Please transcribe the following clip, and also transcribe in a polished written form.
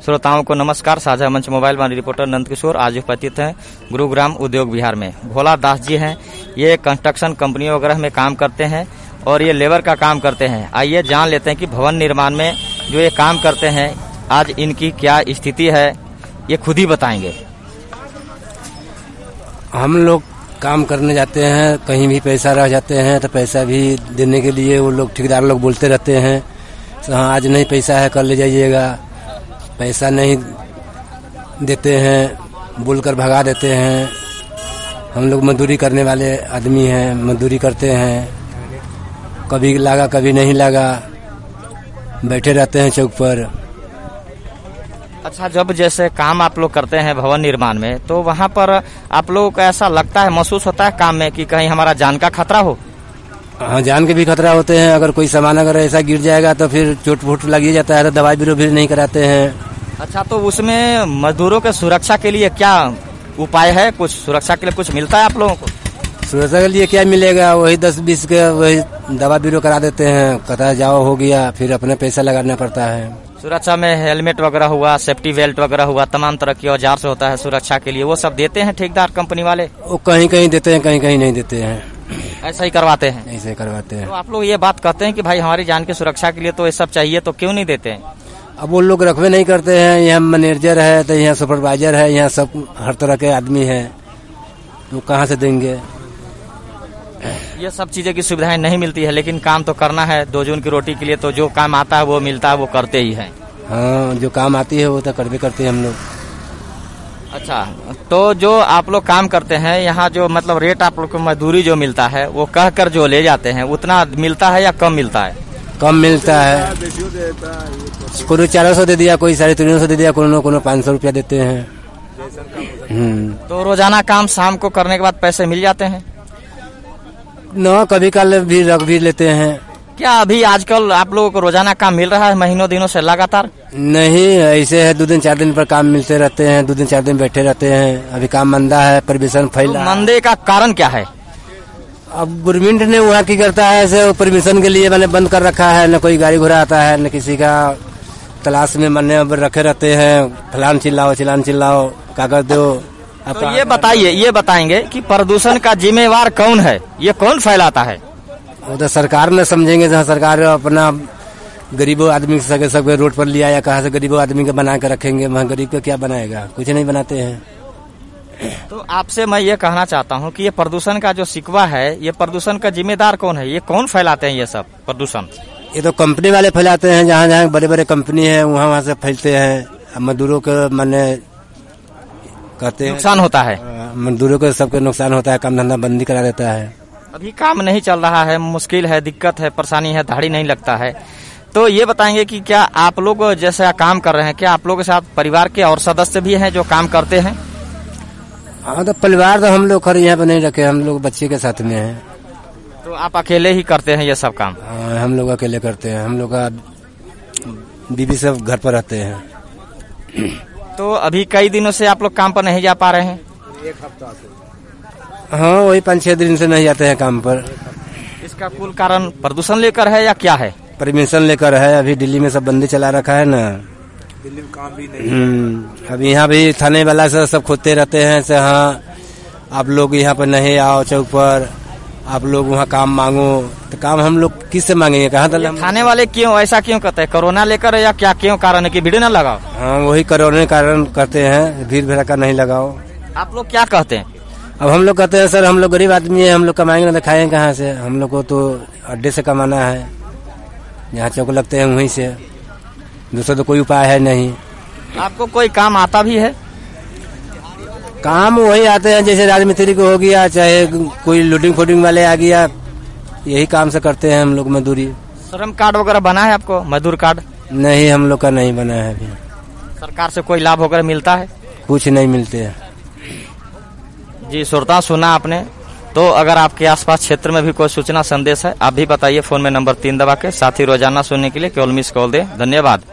श्रोताओं को नमस्कार। साझा मंच मोबाइल वाणी रिपोर्टर नंदकिशोर आज उपस्थित हैं गुरुग्राम उद्योग विहार में। भोला दास जी हैं, ये कंस्ट्रक्शन कंपनियों वगैरह में काम करते हैं और ये लेबर का काम करते हैं। आइए जान लेते हैं कि भवन निर्माण में जो ये काम करते हैं आज इनकी क्या स्थिति है, ये खुद ही बताएंगे। हम लोग काम करने जाते हैं, कहीं भी पैसा रह जाते हैं तो पैसा भी देने के लिए वो लोग ठेकेदार लोग बोलते रहते हैं तो हाँ आज नहीं पैसा है कल ले जाइएगा, पैसा नहीं देते हैं, बोलकर भगा देते हैं। हम लोग मजदूरी करने वाले आदमी हैं, मजदूरी करते हैं, कभी लगा कभी नहीं लगा, बैठे रहते हैं चौक पर। अच्छा, जब जैसे काम आप लोग करते हैं भवन निर्माण में तो वहाँ पर आप लोगों को ऐसा लगता है, महसूस होता है काम में कि कहीं हमारा जान का खतरा हो? हाँ, जान के भी खतरा होते हैं। अगर कोई सामान अगर ऐसा गिर जाएगा तो फिर चोट फूट लग ही जाता है तो दवाई बीरो भी नहीं कराते हैं। अच्छा, तो उसमें मजदूरों के सुरक्षा के लिए क्या उपाय है? कुछ सुरक्षा के लिए कुछ मिलता है आप लोगों को? सुरक्षा के लिए क्या मिलेगा, वही 10-20 के वही दवा बीरो करा देते हैं, कहता जाओ हो गया, फिर अपना पैसा लगाना पड़ता है। सुरक्षा में हेलमेट वगैरह हुआ, सेफ्टी बेल्ट वगैरह हुआ, तमाम तरह के औजार से होता है सुरक्षा के लिए, वो सब देते हैं ठेकेदार कंपनी वाले? वो कहीं कहीं देते हैं, कहीं कहीं नहीं देते हैं। ऐसा ही करवाते हैं? ऐसे ही करवाते हैं। तो आप लोग ये बात कहते हैं कि भाई हमारी जान की सुरक्षा के लिए तो ये सब चाहिए, तो क्यों नहीं देते हैं? अब वो लोग रखवे नहीं करते हैं। यहाँ मैनेजर है तो यहाँ सुपरवाइजर है, यहाँ सब हर तरह के आदमी है, तो कहाँ से देंगे? ये सब चीजें की सुविधाएं नहीं मिलती है, लेकिन काम तो करना है, 2 जून की रोटी के लिए तो जो काम आता है वो मिलता है, वो करते ही है। हाँ, जो काम आती है वो तो करते करते हैं हम लोग। अच्छा, तो जो आप लोग काम करते हैं यहाँ जो मतलब रेट आप लोग को मजदूरी जो मिलता है वो कह कर जो ले जाते हैं उतना मिलता है या कम मिलता है? कम मिलता है, कोई 400 दे दिया, कोई 350 दे दिया, कोनो 500 रुपया देते हैं। तो रोजाना काम शाम को करने के बाद पैसे मिल जाते हैं? न कभी कल भी रख भी लेते हैं। क्या अभी आजकल आप लोगों को रोजाना काम मिल रहा है महीनों दिनों से लगातार? नहीं, ऐसे है 2 दिन 4 दिन पर काम मिलते रहते हैं, 2 दिन 4 दिन बैठे रहते हैं। अभी काम मंदा है, परमिशन फैला। तो मंदे का कारण क्या है? अब गवर्नमेंट ने वहाँ की करता है ऐसे परमिशन के लिए मैंने बंद कर रखा है, न कोई गाड़ी घोड़ा आता है, न किसी का तलाश में मैंने रखे रहते हैं। फलान चिल्लाओ चिलान चिल्लाओ, कागज दो। तो ये बताइए, ये बताएंगे कि प्रदूषण का जिम्मेवार कौन है, ये कौन फैलाता है? वो तो सरकार ने समझेंगे, जहाँ सरकार अपना गरीबों आदमी के सब रोड पर लिया या कहाँ से गरीबों आदमी को बना कर रखेंगे, वहाँ गरीब को क्या बनाएगा? कुछ नहीं बनाते हैं। तो आपसे मैं ये कहना चाहता हूँ कि ये प्रदूषण का जो शिकवा है, ये प्रदूषण का जिम्मेदार कौन है? ये कौन फैलाते हैं ये सब प्रदूषण? ये तो कंपनी वाले फैलाते हैं, जहाँ जहाँ बड़े बड़े कंपनी है वहाँ से फैलते हैं। मजदूरों को माने कहते हैं नुकसान होता है, मजदूरों को सबके नुकसान होता है, काम धंधा बंदी करा देता है। अभी काम नहीं चल रहा है, मुश्किल है, दिक्कत है, परेशानी है, दाढ़ी नहीं लगता है। तो ये बताएंगे कि क्या आप लोग जैसे काम कर रहे हैं, क्या आप लोगों के साथ परिवार के और सदस्य भी हैं जो काम करते हैं? हाँ, तो परिवार तो हम लोग खैर यहाँ पे नहीं रखे, हम लोग बच्चे के साथ में हैं। तो आप अकेले ही करते हैं ये सब काम? हाँ, हम लोग अकेले करते हैं, हम लोग का बीबी सब घर पर रहते हैं। तो अभी कई दिनों से आप लोग काम पर नहीं जा पा रहे हैं? 1 हफ्ता से। हाँ, वही 5-6 दिन से नहीं जाते हैं काम पर। इसका कुल कारण प्रदूषण लेकर है या क्या है? परमिशन लेकर है। अभी दिल्ली में सब बंदी चला रखा है ना, दिल्ली में काम भी नहीं। अभी यहाँ भी थाने वाला से सब खोदते रहते हैं से हाँ आप लोग यहाँ पर नहीं आओ चौक पर, आप लोग वहाँ काम मांगो। तो काम हम लोग किससे मांगेंगे, कहाँ तक? थाने वाले क्यों ऐसा क्यों कहते हैं? कोरोना लेकर या क्या, क्यों कारण है कि भीड़ न लगाओ? हाँ, वही कोरोना के कारण करते हैं, भीड़ भड़का नहीं लगाओ। आप लोग क्या कहते हैं? अब हम लोग कहते हैं सर हम लोग गरीब आदमी है, हम लोग कमाएंगे ना, खाएंगे कहाँ से? हम लोग को तो अड्डे से कमाना है, जहाँ चौक लगते हैं वहीं से, दूसरा तो कोई उपाय है नहीं। आपको कोई काम आता भी है? काम वही आते हैं जैसे राजमिस्त्री को हो गया, चाहे कोई लोडिंग फोडिंग वाले आ गया, यही काम से करते हैं हम लोग मजदूरी। श्रम कार्ड वगैरह बना है आपको, मजदूर कार्ड? नहीं, हम लोग का नहीं बना है अभी। सरकार से कोई लाभ वगैरह मिलता है? कुछ नहीं मिलते हैं। जी श्रोता, सुना आपने। तो अगर आपके आसपास क्षेत्र में भी कोई सूचना संदेश है, आप भी बताइए फोन में नंबर 3 दबा के। साथ ही रोजाना सुनने के लिए केवल मिस कॉल दे। धन्यवाद।